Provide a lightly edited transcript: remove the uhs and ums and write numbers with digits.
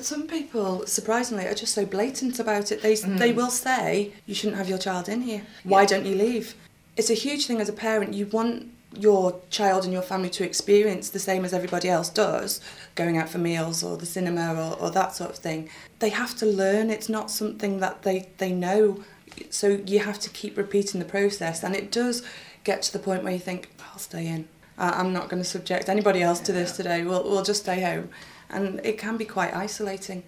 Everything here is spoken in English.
some people, surprisingly, are just so blatant about it. They will say, you shouldn't have your child in here. Why don't you leave? It's a huge thing as a parent. You want your child and your family to experience the same as everybody else does, going out for meals or the cinema or that sort of thing. They have to learn. It's not something that they know. So you have to keep repeating the process. And it does get to the point where you think, I'll stay in. I'm not going to subject anybody else to this today. We'll just stay home. And it can be quite isolating.